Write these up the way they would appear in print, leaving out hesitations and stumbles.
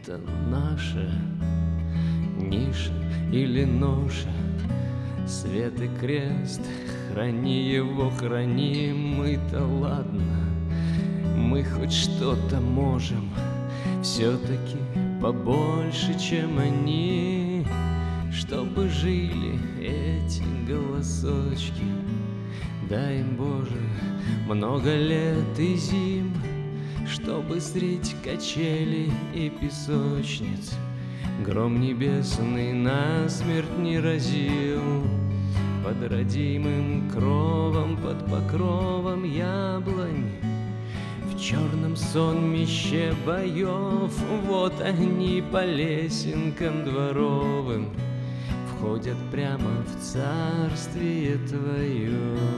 это наша ниша или ноша. Свет и крест, храни его, храни. Мы-то ладно, мы хоть что-то можем, все-таки побольше, чем они. Чтобы жили эти голосочки, дай им, Боже, много лет и зим, чтобы средь качелей и песочниц гром небесный насмерть не разил. Под родимым кровом, под покровом яблонь, в черном сонмище боев, вот они по лесенкам дворовым входят прямо в царствие твое.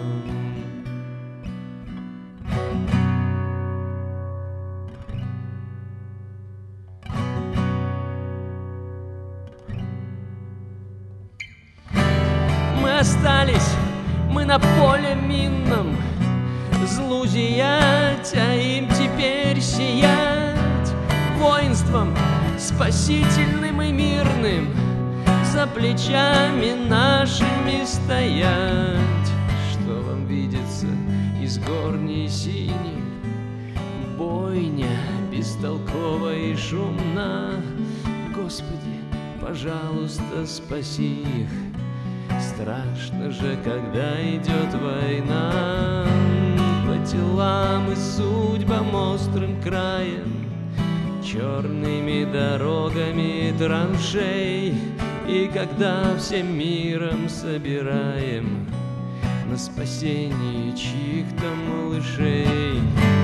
Мы остались, мы на поле минном, злу зиять, а им теперь сиять воинством спасительным и мирным, за плечами нашими стоять. Что вам видится из горней синих? Бойня бестолкова и шумна. Господи, пожалуйста, спаси их. Страшно же, когда идет война. По телам и судьбам острым краем, черными дорогами траншей. И когда всем миром собираем на спасение чьих-то малышей.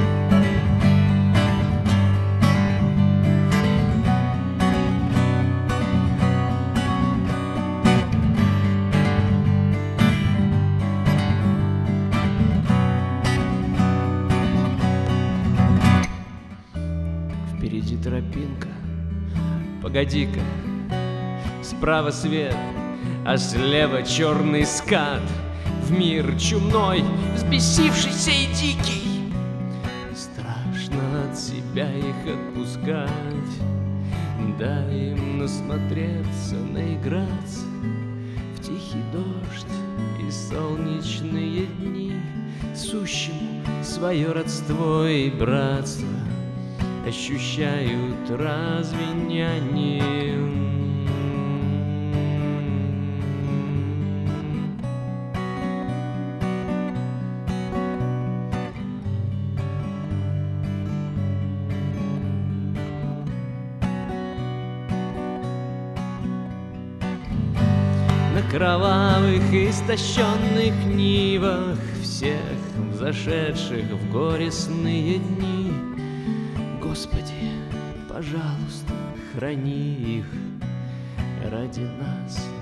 Впереди тропинка, погоди-ка, справа свет, а слева черный скат. В мир чумной, взбесившийся и дикий. Страшно от себя их отпускать. Дай им насмотреться, наиграться в тихий дождь и солнечные дни, сущему свое родство и братство ощущают разве не они? На кровавых истощенных нивах всех взошедших в горестные дни, Господи, пожалуйста, храни их ради нас.